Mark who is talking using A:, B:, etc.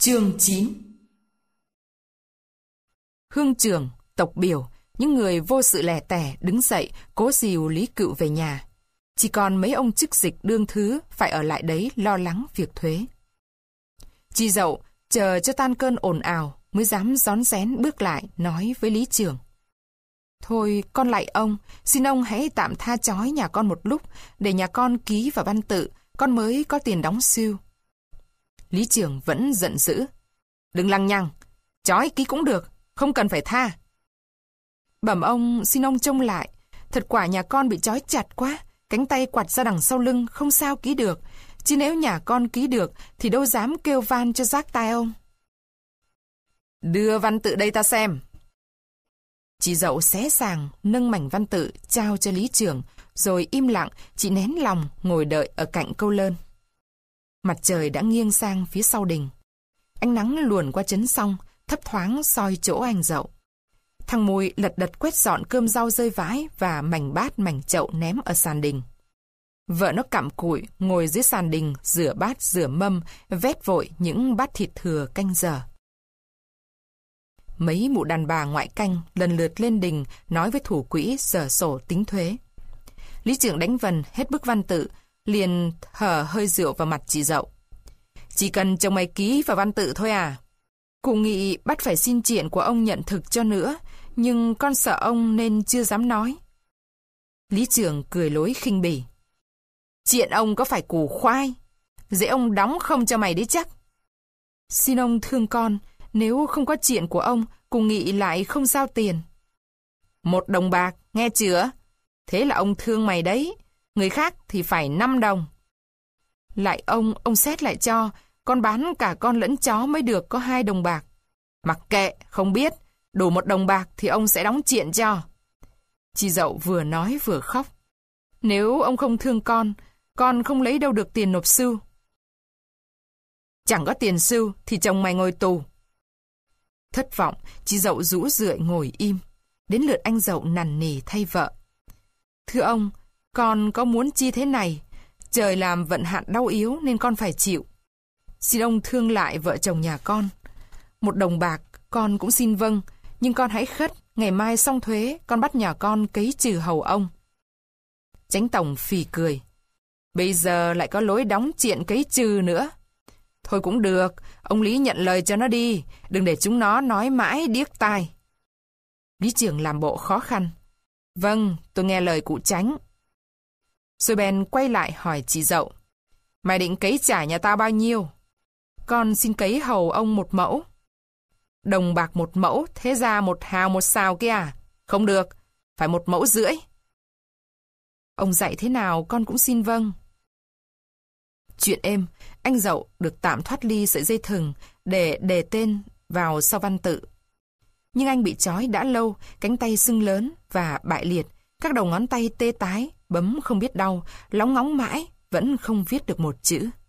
A: Chương 9. Hương trưởng, tộc biểu, những người vô sự lẻ tẻ đứng dậy cố dìu Lý Cựu về nhà. Chỉ còn mấy ông chức dịch đương thứ phải ở lại đấy lo lắng việc thuế. Chị Dậu chờ cho tan cơn ồn ào mới dám rón rén bước lại nói với Lý trưởng: "Thôi con lạy ông, xin ông hãy tạm tha chói nhà con một lúc, để nhà con ký vào văn tự, con mới có tiền đóng sưu." Lý trưởng vẫn giận dữ: "Đừng lằng nhằng, chói ký cũng được, không cần phải tha." "Bẩm ông, xin ông trông lại, thật quả nhà con bị trói chặt quá, cánh tay quặt ra đằng sau lưng không sao ký được, chứ nếu nhà con ký được thì đâu dám kêu van cho rác tai ông." "Đưa văn tự đây ta xem." Chị Dậu xé sàng nâng mảnh văn tự trao cho Lý trưởng, rồi im lặng chị nén lòng ngồi đợi ở cạnh câu lơn. Mặt trời đã nghiêng sang phía sau đình. Ánh nắng luồn qua chấn xong, thấp thoáng soi chỗ anh Dậu. Thằng Mùi lật đật quét dọn cơm rau rơi vãi và mảnh bát mảnh chậu ném ở sàn đình. Vợ nó cặm cụi ngồi dưới sàn đình rửa bát rửa mâm, vét vội những bát thịt thừa canh dở. Mấy mụ đàn bà ngoại canh lần lượt lên đình nói với thủ quỹ dở sổ tính thuế. Lý trưởng đánh vần hết bức văn tự, liền hở hơi rượu vào mặt chị Dậu: "Chỉ cần chồng mày ký vào văn tự thôi à? Cụ nghị bắt phải xin triện của ông nhận thực cho nữa, nhưng con sợ ông nên chưa dám nói." Lý trưởng cười lối khinh bỉ: "Triện ông có phải củ khoai, dễ ông đóng không cho mày đấy chắc. Xin ông thương con, nếu không có triện của ông, cụ nghị lại không giao tiền." "1 đồng bạc, nghe chưa? Thế là ông thương mày đấy, người khác thì phải 5 đồng. Lại ông xét lại cho, con bán cả con lẫn chó mới được có 2 đồng bạc. Mặc kệ, không biết, đủ 1 đồng bạc thì ông sẽ đóng triện cho." Chị Dậu vừa nói vừa khóc: "Nếu ông không thương con không lấy đâu được tiền nộp sưu." "Chẳng có tiền sưu thì chồng mày ngồi tù." Thất vọng, chị Dậu rũ rượi ngồi im. Đến lượt anh Dậu nằn nỉ thay vợ: "Thưa ông, con có muốn chi thế này, trời làm vận hạn đau yếu nên con phải chịu. Xin ông thương lại vợ chồng nhà con. 1 đồng bạc con cũng xin vâng, nhưng con hãy khất, ngày mai xong thuế con bắt nhà con cấy trừ hầu ông." Chánh tổng phì cười: "Bây giờ lại có lối đóng triện cấy trừ nữa. Thôi cũng được, ông Lý nhận lời cho nó đi, đừng để chúng nó nói mãi điếc tai." Lý trưởng làm bộ khó khăn: "Vâng, tôi nghe lời cụ Chánh." Rồi bèn quay lại hỏi chị Dậu: "Mày định cấy trả nhà tao bao nhiêu?" "Con xin cấy hầu ông 1 mẫu." "Đồng bạc 1 mẫu, thế ra 1 hào 1 sào kia à? Không được, phải 1,5 mẫu." "Ông dạy thế nào con cũng xin vâng." Chuyện êm, anh Dậu được tạm thoát ly sợi dây thừng để đề tên vào sau văn tự. Nhưng anh bị trói đã lâu, cánh tay sưng lớn và bại liệt, các đầu ngón tay tê tái, bấm không biết đau, lóng ngóng mãi, vẫn không viết được 1 chữ.